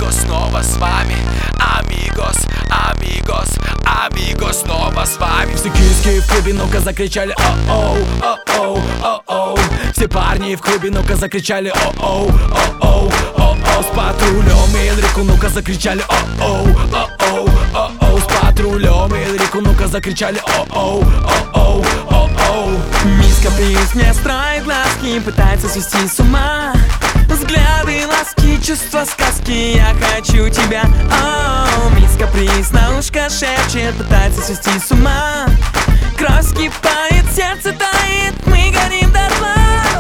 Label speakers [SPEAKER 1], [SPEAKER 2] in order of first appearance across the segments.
[SPEAKER 1] Амигос снова с вами. Амигос, амигос, амигос снова с вами. Все киски в клубе, ну-ка закричали о-оу, о-оу, о-оу. Все парни в клубе, ну-ка закричали о-оу, о-оу, о-оу. С патрулем и Эльрику, ну-ка закричали о-оу, о-оу, о-оу. С патрулем и Эльрику, ну-ка закричали о-оу, о-оу, о-оу.
[SPEAKER 2] Мисс Каприз мне строит глазки, пытается свести с ума. Взгляды, ласки, чувства, сказки, я хочу тебя. Оу, Мисс Каприз на ушко шепчет, пытается свести с ума. Кровь вскипает, сердце тает, мы горим дотла.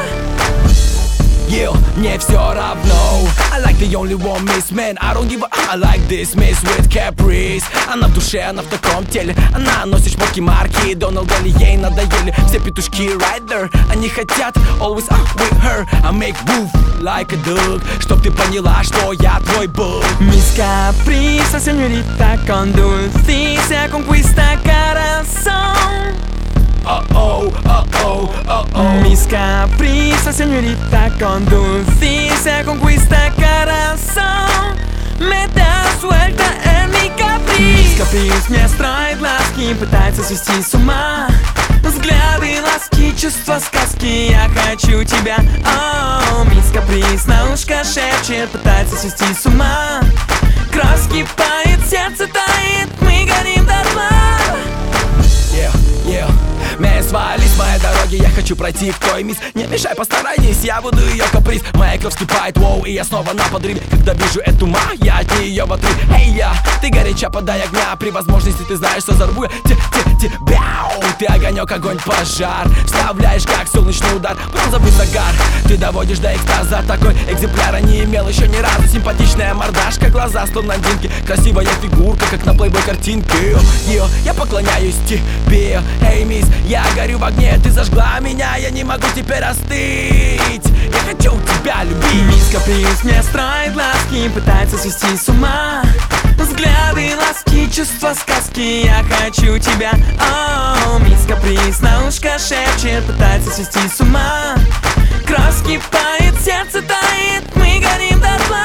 [SPEAKER 1] Yeah, мне все равно. I like the only one miss, man. I don't give a I like this miss with Caprice. Она в душе, она в таком теле. Она носит шмотки марки Дональда, ли ей надоели все петушки right there. Они хотят always up with her. I make move like a dog. Чтоб ты поняла, что я твой бог.
[SPEAKER 2] Miss Capriz, señorita con dulce conquista corazón.
[SPEAKER 1] Oh-oh, oh-oh, oh-oh.
[SPEAKER 2] Miss Capriz, señorita con dulce conquista corazón. Me da suelta en mi capriz. Miss Capriz мне строит глазки, пытается свести с ума. Взгляды, ласки, чувства, сказки, я хочу тебя. Оу, Miss Capriz на ушко шепчет, пытается свести с ума. Кровь вскипает, сердце тает, мы горим дотла.
[SPEAKER 1] Yeah, yeah. Меня свали с моей дороги, я хочу пройти к той мисс. Не мешай, постарайтесь, я буду ее каприз. Моя кровь вскипает, воу, и я снова на подрыве. Когда вижу эту ма, я от нее в отрыве. Эй, я, ты горяча, подай огня. При возможности ты знаешь, что взорву я тебя. Ты огонек, огонь, пожар. Вставляешь, как солнечный удар, бронзовый загар. Ты доводишь до экстаза, такой экземпляра не имел еще ни разу. Симпатичная мордашка, глаза словно блондинки. Красивая фигурка, как на плейбой картинке. Я поклоняюсь тебе, эй, мисс. Я горю в огне, ты зажгла меня, я не могу теперь остыть. Я хочу тебя любить.
[SPEAKER 2] Мисс Каприз мне строит глазки, пытается свести с ума. Взгляды, ласки, чувства, сказки, я хочу тебя. Оу, Мисс Каприз на ушко шепчет, пытается свести с ума. Кровь вскипает, сердце тает, мы горим дотла.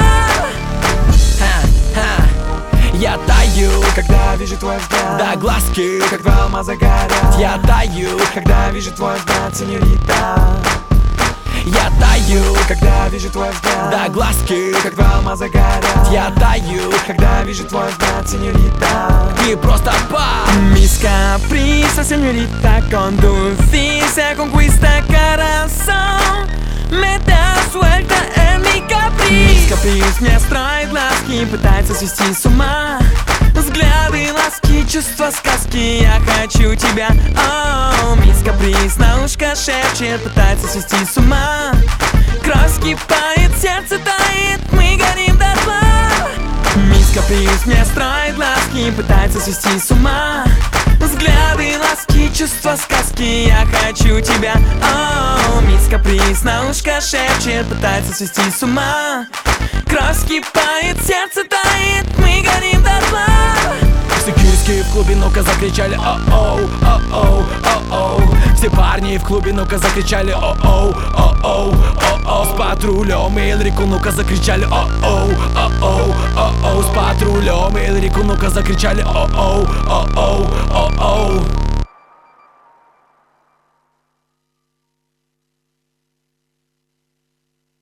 [SPEAKER 1] Я таю,
[SPEAKER 2] когда вижу твой взгляд,
[SPEAKER 1] да глазки,
[SPEAKER 2] как два алмаза горят.
[SPEAKER 1] Я таю,
[SPEAKER 2] когда вижу твой взгляд, сеньорита.
[SPEAKER 1] Я таю,
[SPEAKER 2] когда вижу твой взгляд,
[SPEAKER 1] да глазки,
[SPEAKER 2] как два алмаза горят.
[SPEAKER 1] Я таю,
[SPEAKER 2] когда вижу твой взгляд, сеньорита.
[SPEAKER 1] ты просто пап.
[SPEAKER 2] Miss Capriz, señorita con dulce conquista corazón. Me da suelta en mi capriz. Miss Capriz мне строит глазки, пытается свести с ума. Взгляды, ласки, чувства, сказки, я хочу тебя. Оу, Miss Capriz на ушко шепчет, пытается свести с ума. Кровь вскипает, сердце тает, мы горим дотла. Miss Capriz мне строит глазки, пытается свести с ума. Взгляды, ласки, чувства, сказки, я хочу тебя. Оу, Miss Capriz на ушко шепчет, пытается свести с ума. Кровь вскипает, сердце тает, мы горим дотла.
[SPEAKER 1] Все киски в клубе, ну-ка закричали о-оу, о-оу, о-оу. Все парни в клубе, ну-ка закричали о-оу, о-оу, о-оу. С патрулем и Эльрику, ну-ка закричали о-оу, о-оу, о-оу. С патрулем и Эльрику, ну-ка закричали о-оу, о-оу, о-оу.